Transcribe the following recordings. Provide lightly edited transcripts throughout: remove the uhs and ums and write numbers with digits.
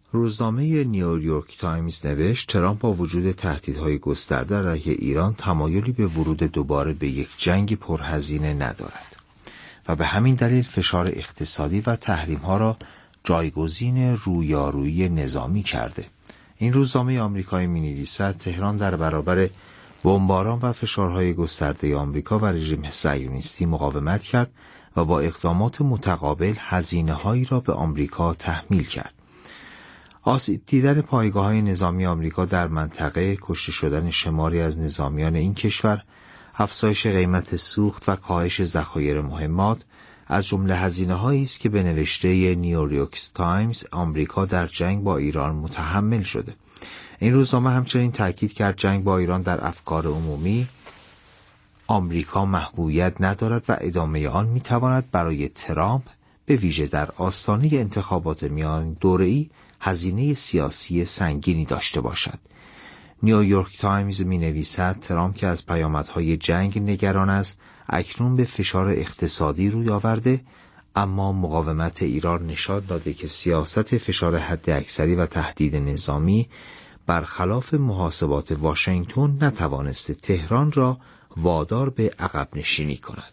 روزنامه نیویورک تایمز نوشت ترامپ با وجود تهدیدهای گسترده علیه ایران تمایلی به ورود دوباره به یک جنگ پرهزینه ندارد و به همین دلیل فشار اقتصادی و تحریم‌ها را جایگزین رویارویی نظامی کرده. این روزنامه آمریکایی می‌نویسد تهران در برابر بمباران و فشارهای گسترده آمریکا و رژیم صهیونیستی مقاومت کرد و با اقدامات متقابل هزینه‌هایی را به آمریکا تحمیل کرد. آسیب دیدن پایگاه‌های نظامی آمریکا در منطقه، کشته شدن شماری از نظامیان این کشور، افزایش قیمت سوخت و کاهش ذخایر مهمات از جمله هزینه‌هایی است که به نوشته نیویورک تایمز آمریکا در جنگ با ایران متحمل شده. این روزنامه همچنین تاکید کرد جنگ با ایران در افکار عمومی آمریکا محبوبیت ندارد و ادامه آن می‌تواند برای ترامپ به ویژه در آستانه انتخابات میان دوره‌ای هزینه سیاسی سنگینی داشته باشد. نیویورک تایمز می‌نویسد ترامپ که از پیامدهای جنگ نگران است، اکنون به فشار اقتصادی روی آورده، اما مقاومت ایران نشان داده که سیاست فشار حداکثری و تهدید نظامی برخلاف محاسبات واشنگتن نتوانسته تهران را وادار به عقب نشینی کند.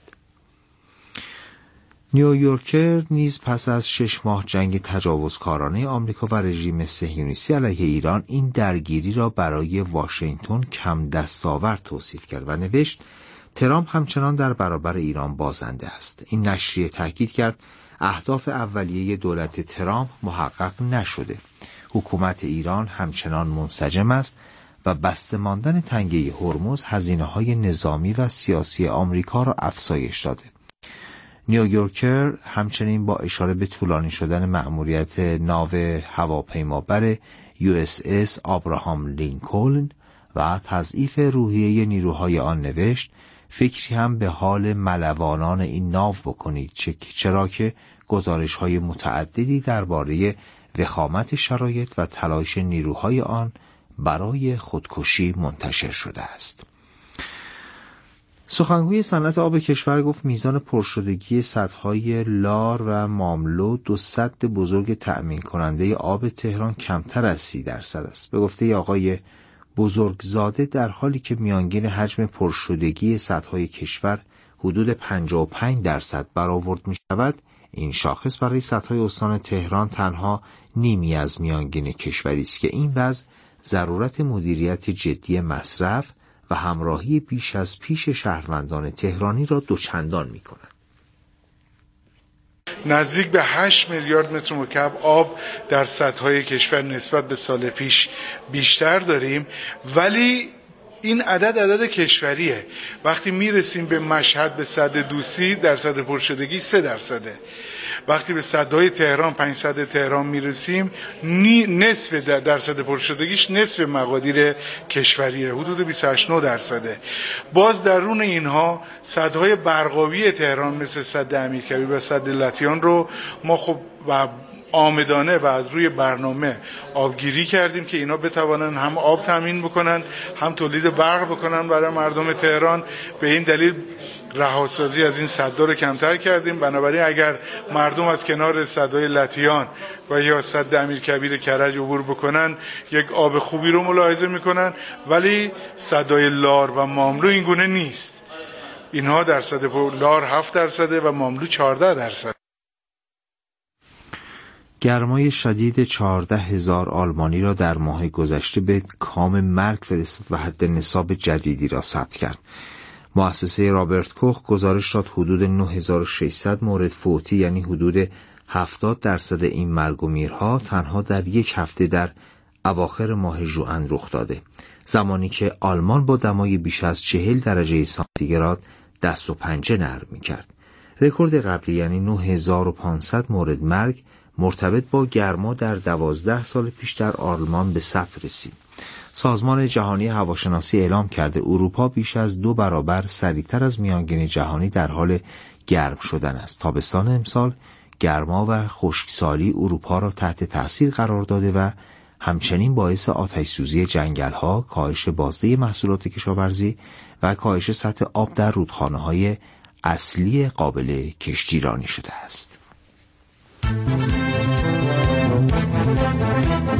نیویورکر نیز پس از 6 ماه جنگ تجاوزکارانه آمریکا و رژیم صهیونیستی علیه ایران این درگیری را برای واشنگتن کم دستاورد توصیف کرد و نوشت ترامپ همچنان در برابر ایران بازنده است. این نشریه تاکید کرد اهداف اولیه دولت ترامپ محقق نشده. حکومت ایران همچنان منسجم است و بسته ماندن تنگه هرمز هزینه‌های نظامی و سیاسی آمریکا را افزایش داده. نیویورکر همچنین با اشاره به طولانی شدن مأموریت ناو هواپیمابر USS آبراهام لینکلن و تضعیف روحیه نیروهای آن نوشت فکری هم به حال ملوانان این ناو بکنید، چرا که گزارش‌های متعددی درباره وخامت شرایط و تلاش نیروهای آن برای خودکشی منتشر شده است. سخنگوی صنعت آب کشور گفت میزان پرشدگی سدهای لار و ماملو، 2 سد بزرگ تأمین کننده آب تهران، کمتر از 30% است. به گفته آقای بزرگزاده در حالی که میانگین حجم پرشدگی سدهای کشور حدود 55% برآورد می شود، این شاخص برای سدهای استان تهران تنها نیمی از میانگین کشوری است که این وضع ضرورت مدیریت جدی مصرف و همراهی بیش از پیش شهروندان تهرانی را دوچندان می کند. نزدیک به 8 میلیارد متر مکعب آب در سدهای کشور نسبت به سال پیش بیشتر داریم، ولی این عدد کشوریه. وقتی میرسیم به مشهد به سد دوستی درصد پرشدگی 3%. وقتی به سدهای تهران 5 سد تهران میرسیم نصف درصد پرشدگیش نصف مقادیر کشوریه، حدود 28-9%. باز درون اینها سدهای برقابی تهران مثل سد امیرکبیر و سد لطیان رو ما خب آمدانه و از روی برنامه آبگیری کردیم که اینا بتوانن هم آب تامین بکنن هم تولید برق بکنن برای مردم تهران. به این دلیل رهاسازی از این سدها رو کمتر کردیم. بنابراین اگر مردم از کنار سدهای لطیان و یا سد امیرکبیر کرج عبور بکنن یک آب خوبی رو ملاحظه میکنن، ولی سدهای لار و ماملو این گونه نیست. اینها درصد لار 7% و ماملو 14%. گرمای شدید 14,000 آلمانی را در ماه گذشته به کام مرگ فرستاد و حد نصاب جدیدی را ثبت کرد. مؤسسه رابرت کوخ گزارش داد حدود 9600 مورد فوتی، یعنی حدود 70% این مرگ و میرها تنها در یک هفته در اواخر ماه ژوئن رخ داده، زمانی که آلمان با دمای بیش از 40 درجه سانتیگراد دست و پنجه نرم می‌کرد. رکورد قبلی یعنی 9500 مورد مرگ مرتبط با گرما در 12 سال پیش در آلمان به ثبت رسید. سازمان جهانی هواشناسی اعلام کرده اروپا بیش از 2 برابر سریعتر از میانگین جهانی در حال گرم شدن است. تابستان امسال گرما و خشکسالی اروپا را تحت تاثیر قرار داده و همچنین باعث آتش‌سوزی جنگل‌ها، کاهش بازده محصولات کشاورزی و کاهش سطح آب در رودخانه‌های اصلی قابل کشتیرانی شده است.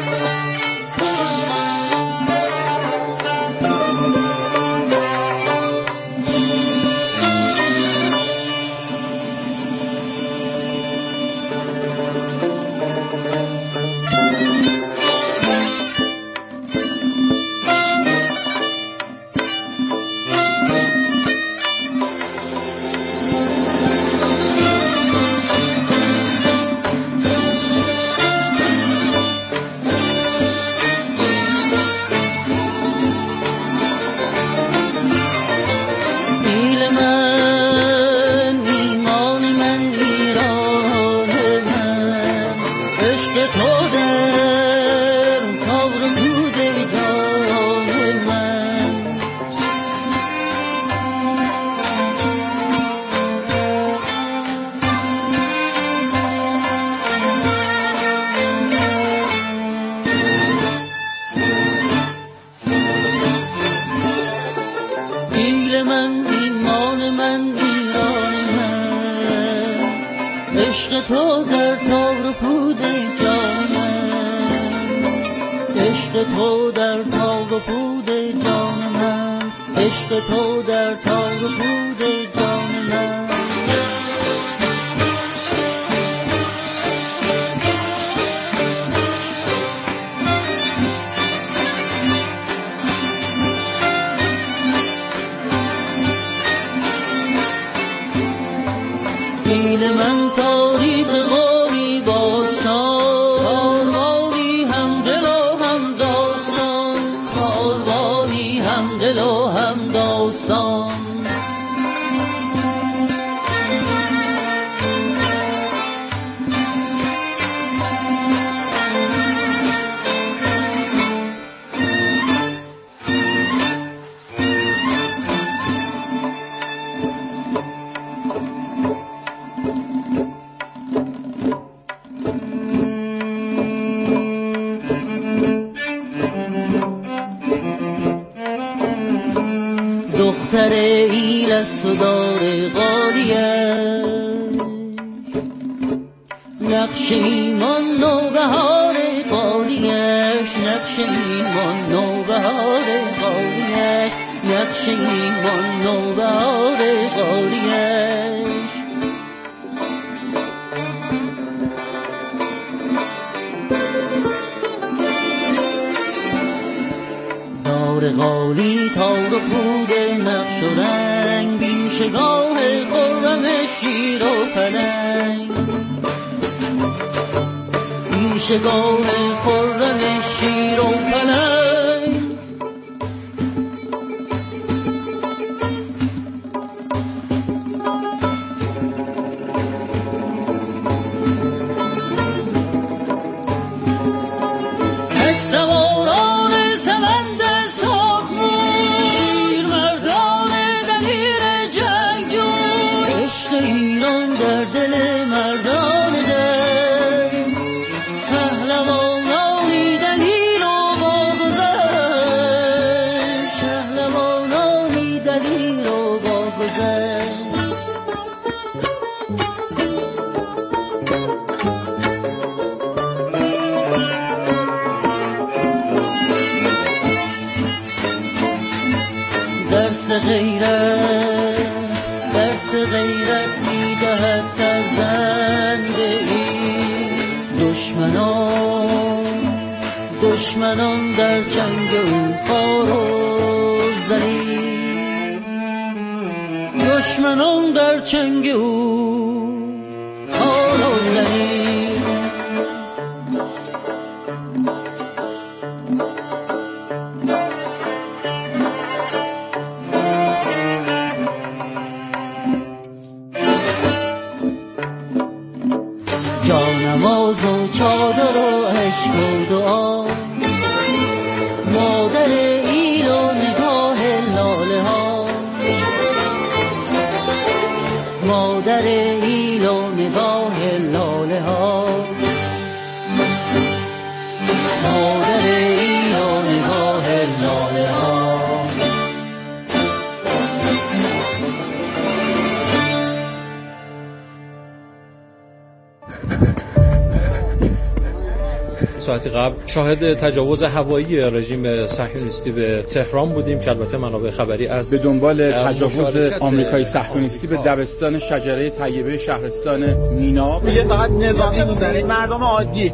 عشق تو در تار و پود جانم، عشق تو در تار و پود جان من، عشق تو در تار و پود جان من. دل من تاریک غاری باستان، کاروانی هم دل و هم داستان، کاروانی هم دل و هم داستان. دختر ایل است و دار غالیش، نقش ایمان نوبهار غالیش، نقش ایمان نوبهار غالیش، نقش ایمان نوبهار غالیش. دار غالی تار و پود نقش و رنگ، بیشگاه خرم شیر و پلنگ، بیشگاه خرم شیر و پلنگ. یک سواران سمند ایران در دل مردان دل، پهلوانانی دلیر و باگذشت، پهلوانانی دلیر و باگذشت. درس غیرت، درس غیرت میدهد فرزند این. دشمنان در جنگ او خوار و ذلیل، دشمنان در جنگ او خوار و ذلیل. جانماز و چادر و عشق و دعا، مادر ایل و نگاه لاله ها، مادر ساعتی قبل شاهد تجاوز هوایی رژیم صهیونیستی به تهران بودیم که البته منابع خبری از به دنبال تجاوز آمریکایی صهیونیستی به دبستان شجره طیبه شهرستان مینا. میگه فقط نظامی بودن، مردم عادی.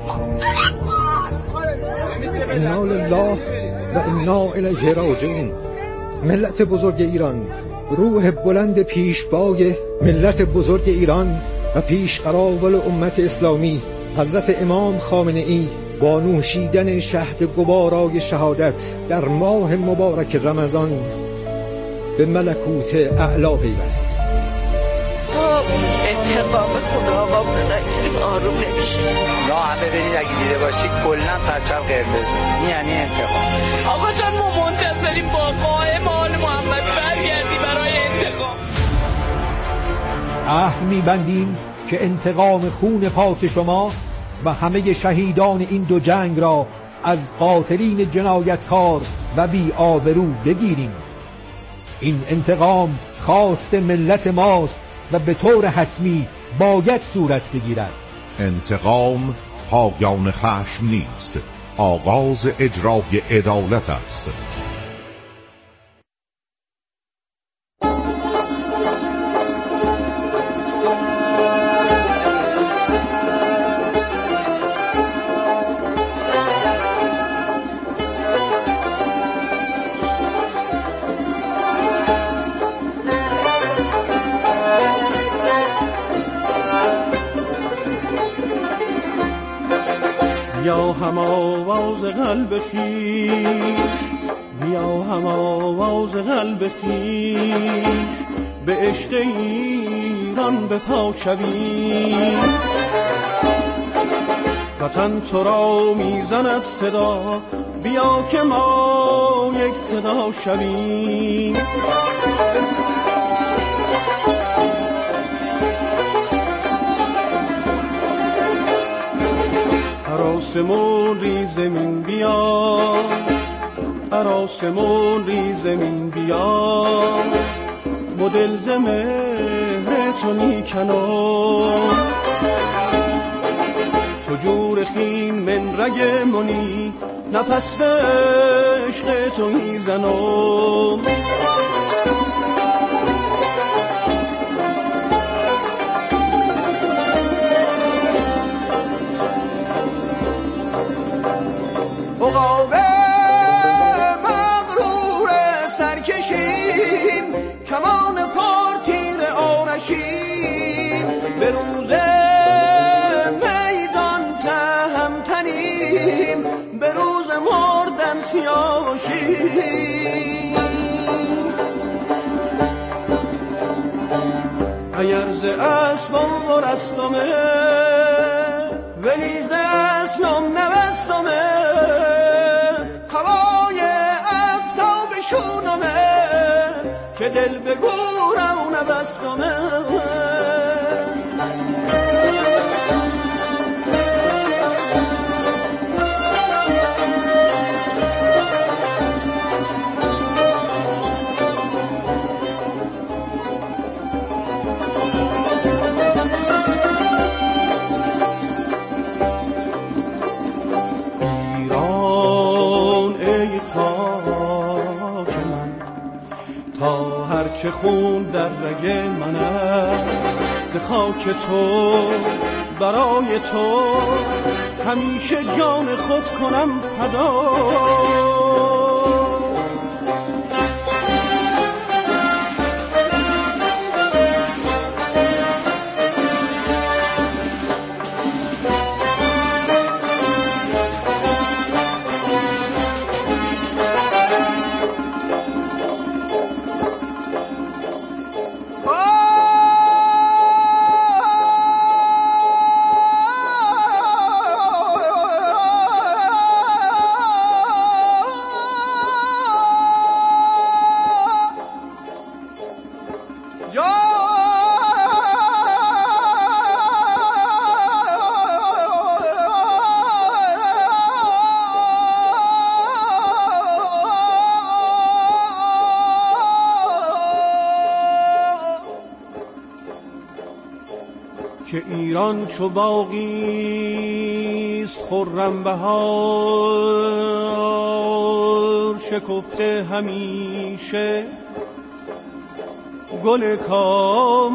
انا لله و انا الیه راجعون. ملت بزرگ ایران، روح بلند پیشوای ملت بزرگ ایران و پیشقراول امت اسلامی حضرت امام خامنه ای با نوشیدن شهد گوارای شهادت در ماه مبارک رمضان به ملکوت اعلا پیوست. انتقام خدا با من نگیریم آروم نمیشه. لا همه برید اگه دیده باشید کلن پرچم قرمز، این یعنی انتقام. آقا جان ما منتظریم با قائم آل محمد برگردی برای انتقام. عهد می‌بندیم که انتقام خون پاک شما و همه شهیدان این دو جنگ را از قاتلین جنایتکار و بی آبرو بگیریم. این انتقام خواست ملت ماست و به طور حتمی باید صورت بگیرد. انتقام پایان خشم نیست، آغاز اجرای عدالت است. بیا هم آواز قلب خویش، بیا هم آواز قلب خویش، به عشق ایران به پا شویم. وطن تو را میزند صدا، بیا که ما یک صدا شویم. آسمون ری زمین بیا، آسمون ری زمین بیا، مدل زمهر تو میکنم. تو جور خین من رگ منی، نفس به عشق تو میزنم. عقاب مغرور سرکشیم، کمان پارتیر آرشیم. به روز میدان تهمتنیم، به روز مردن سیاوشیم. اگر ز اسبم و رستمه، ولی ز اسلام نوستمه. که دل به گورم نبستمه. ایران ای خاک من، تا هرچه خون در رگ من است، ز خاک تو برای تو همیشه جان خود کنم فدا. که ایران چو باغیست خرم بهار شکفته همیشه گل کام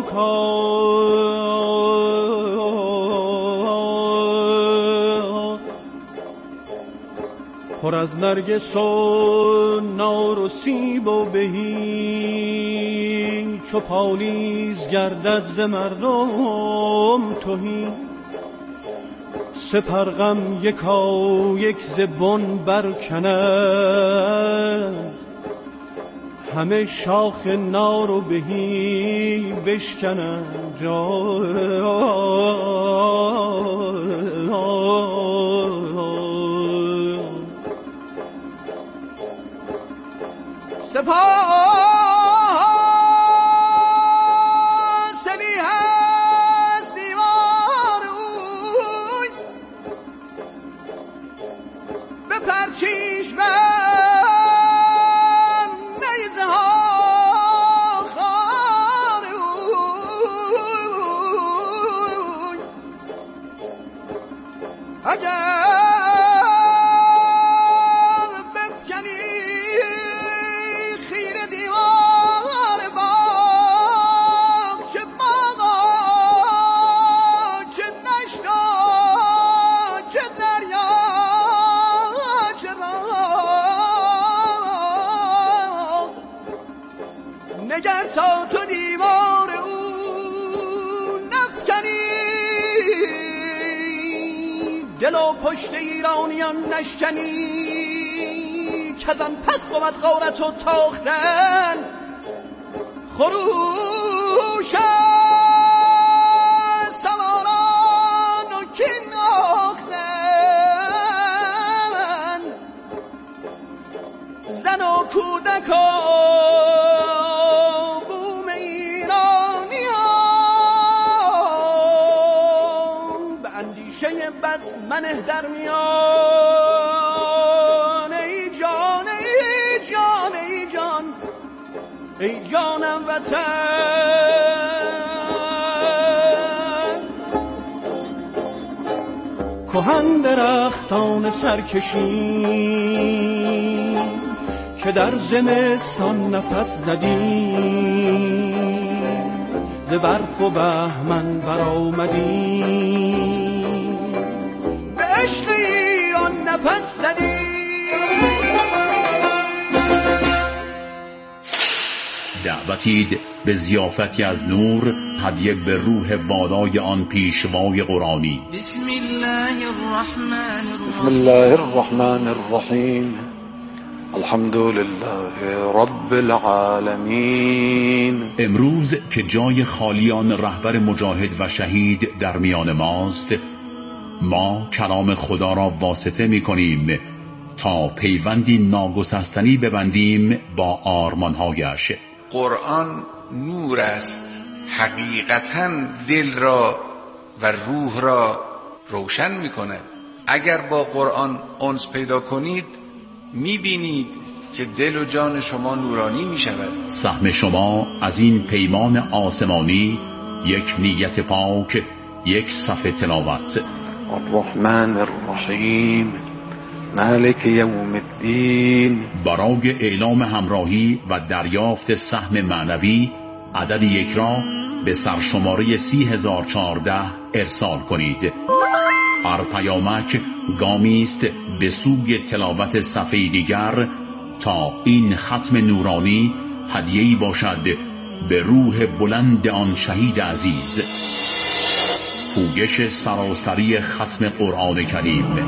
کام پر از نرگس و نار و سیب و بهی چو پالیز گردد ز مردم تهی سپرغم یکا یک ز بن برکند همه شاخ نار و بهی بشکنند سپاسمی هست دیوار اوی به پرچیش من نیزه ها خار اوی اگر نگر تا تو دیوار او نفکنی دل و پشت ایرانیان نشکنی کزم پس بود غارت و تاختن خروش سواران و کین آختن زن و کودکان بد منه در میان ای جان ای جان ای جان ای جانم وطن کهن درختان سرکشی که در زمستان نفس زدی ز برف و بهمن برآمدی عشق ایران نفس زدی دعوتید به ضیافتی از نور هدیه به روح والای آن پیشوای قرآنی. بسم الله الرحمن الرحیم. بسم الله الرحمن الرحیم. الحمد لله رب العالمین. امروز که جای خالیان رهبر مجاهد و شهید در میان ماست، ما کلام خدا را واسطه می کنیم تا پیوندی ناگسستنی ببندیم با آرمانهایش. قرآن نور است، حقیقتاً دل را و روح را روشن می کند. اگر با قرآن انس پیدا کنید می بینید که دل و جان شما نورانی می شود. سهم شما از این پیمان آسمانی یک نیت پاک، یک صفحه تلاوت. الرحمن الرحیم مالک یوم الدین. برای اعلام همراهی و دریافت سهم معنوی عدد یک را به سرشماره 30014 ارسال کنید. هر پیامک گامی است به سوی تلاوت صفحه دیگر تا این ختم نورانی هدیه‌ای باشد به روح بلند آن شهید عزیز. پویش سراسری ختم قرآن کریم.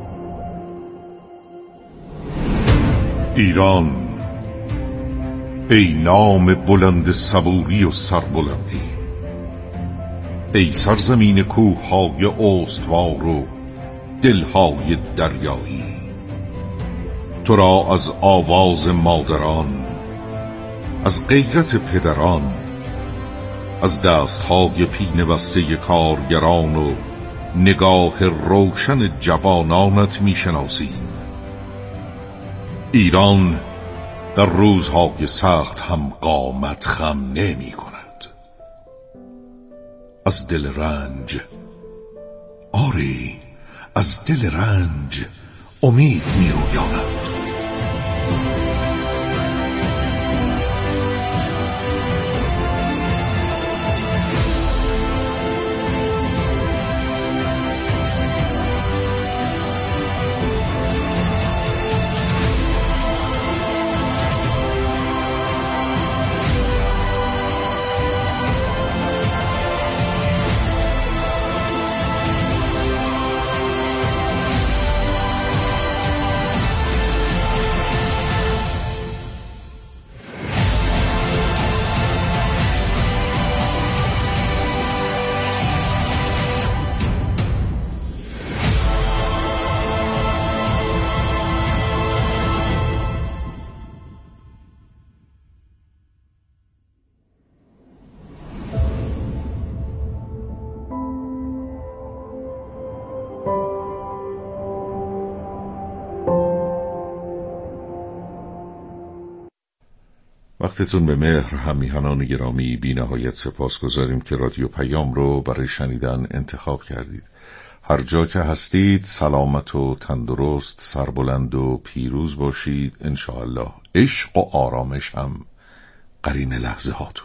ایران ای نام بلند صبوری و سربلندی، ای سرزمین کوه‌های استوار و دلهای دریایی. تو را از آواز مادران، از غیرت پدران، از دستهای پینه بسته کارگران و نگاه روشن جوانانت میشناسیم. ایران در روزهای سخت هم قامت خم نمی کند. از دل رنج، آری از دل رنج امید می رویاند. وقتتون به مهر همیهنان گرامی بی نهایت سپاس گذاریم که رادیو پیام رو برای شنیدن انتخاب کردید. هر جا که هستید سلامت و تندرست، سربلند و پیروز باشید انشاءالله. عشق و آرامش هم قرین لحظه هاتون.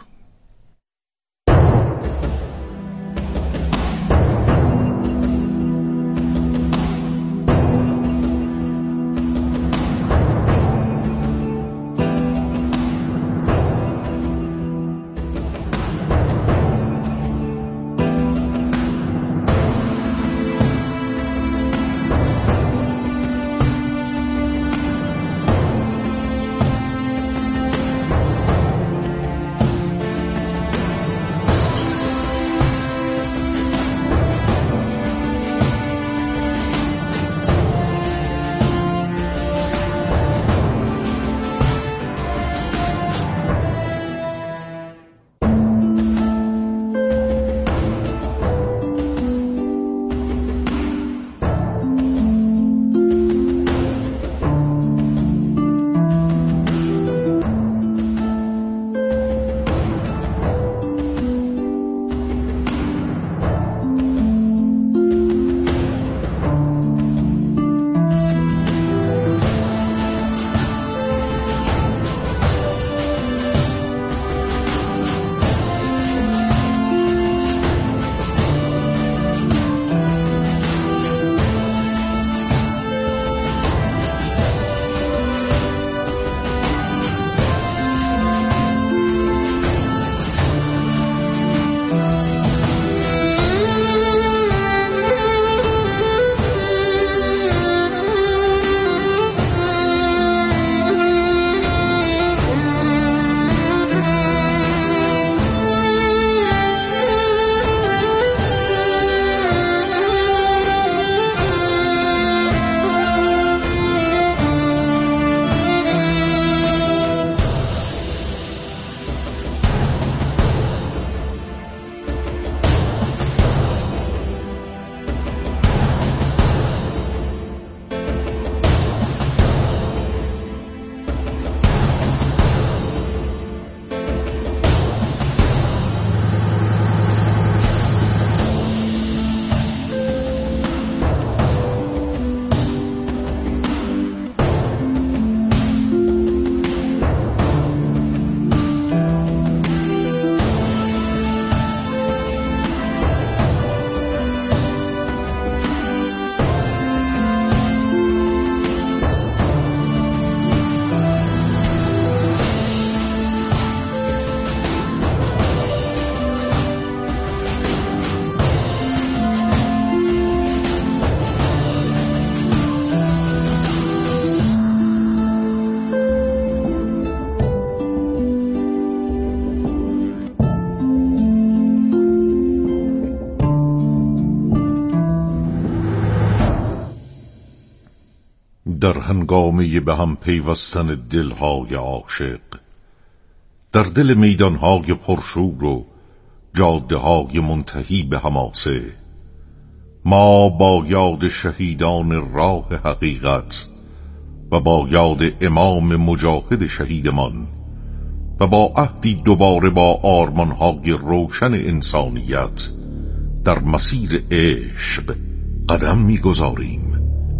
در هنگامه به هم پیوستن دلهای عاشق، در دل میدانهای پرشور و جاده‌های منتهی به حماسه، ما با یاد شهیدان راه حقیقت و با یاد امام مجاهد شهیدمان و با عهدی دوباره با آرمانهای روشن انسانیت در مسیر عشق قدم می‌گذاریم.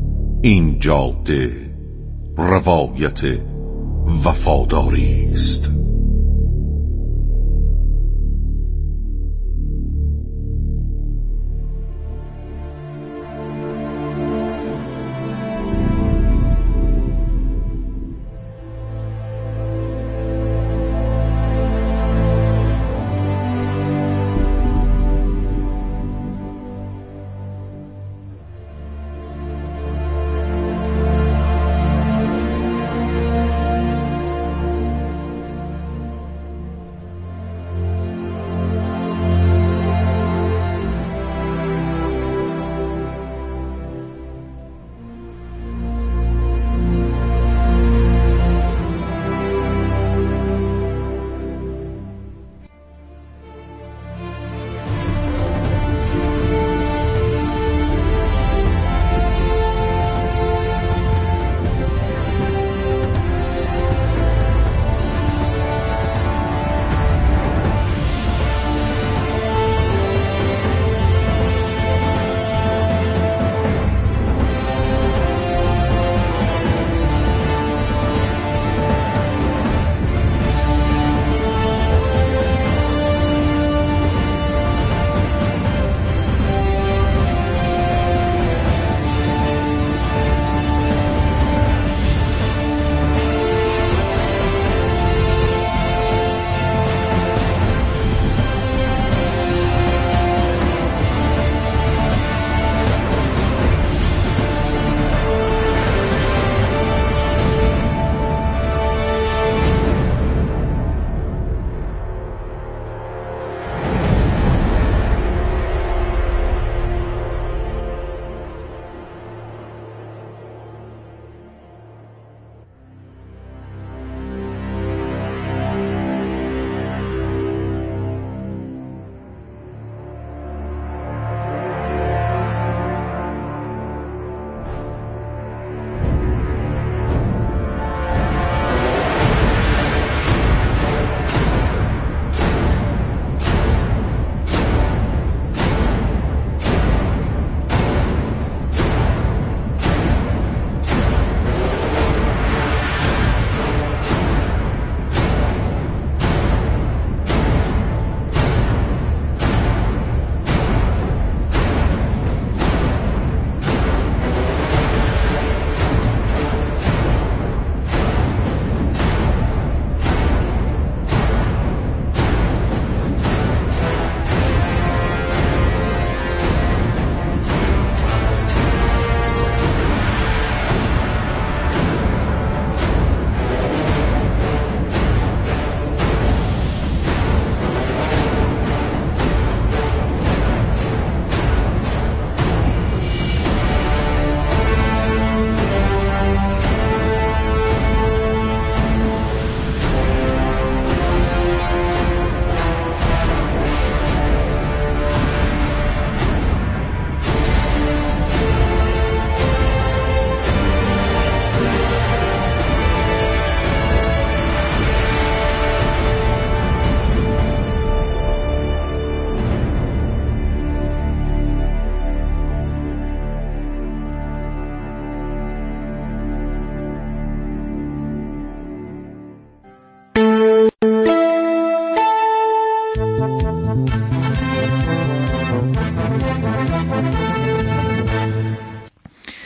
این جاده روایت وفاداری است.